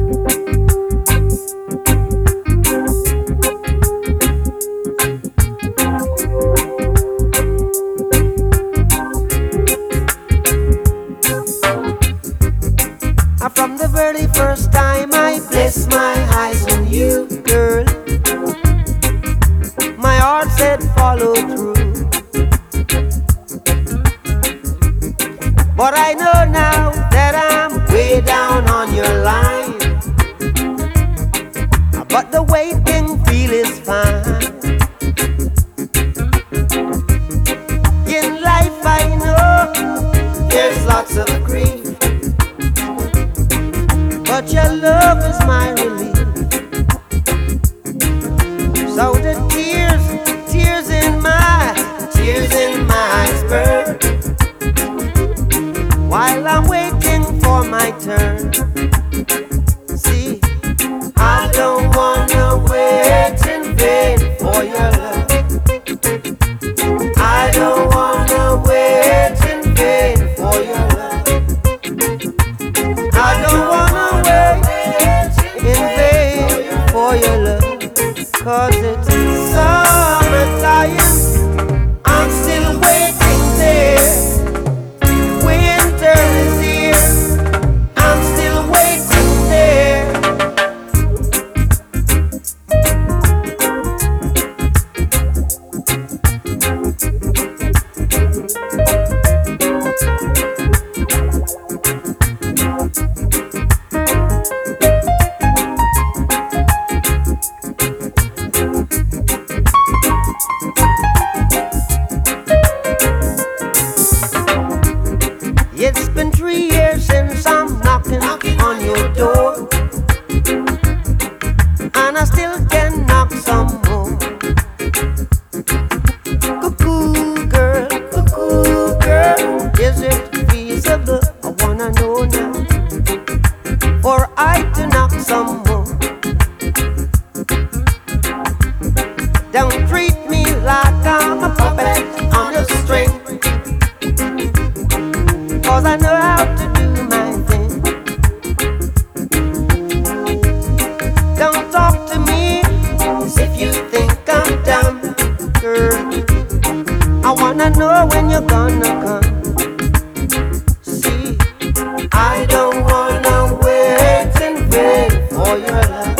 From the very first time I placed my eyes on you, girl, my heart said follow through. But I know now that I'm way down on your line. But the waiting feel is fine. In life I know there's lots of grief, but your love is my relief. So the tears in my iceberg, while I'm waiting for my turn. See, I don't wanna wait in vain for your love. I don't wanna wait in vain for your love. I don't wanna wait in vain for your love. 'Cause it's summertime, I'm still waiting there. Winter is here, I'm still waiting there. It's been 3 years since I'm knocking on your door, and I still can knock some more. Cuckoo girl, is it feasible? I wanna know now, for I to knock some more. Don't treat me like I'm a puppet on a string, 'cause I know how to do my thing. Don't talk to me as if you think I'm dumb, girl. I wanna know when you're gonna come. See, I don't wanna wait in vain for your love.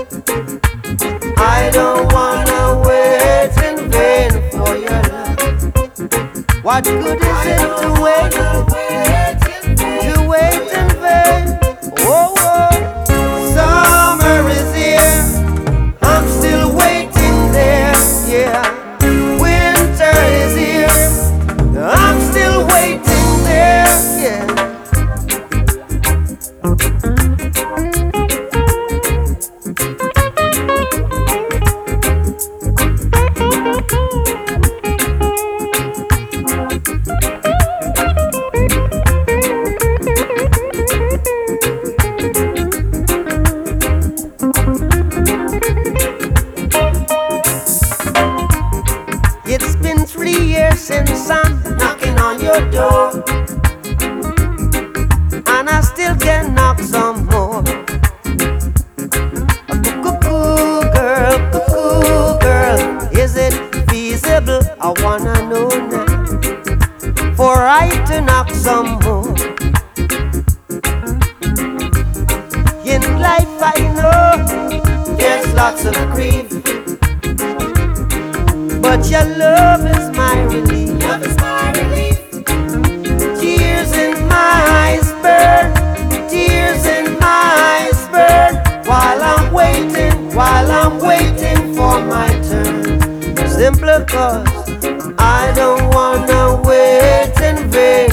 I don't wanna wait in vain for your love. What good is it to wait? To wait in vain. Oh, oh. Summer is here, I'm still waiting there. Yeah, winter is here, I'm still waiting there. Yeah. It's been 3 years since I'm knocking on your door, and I still can knock some more. Cuckoo girl, is it feasible? I wanna know now, for I to knock some more. In life I know there's lots of grief, but your love is my relief. Love is my relief. Tears in my iceberg, tears in my iceberg, while I'm waiting for my turn. Simply 'cause I don't wanna wait in vain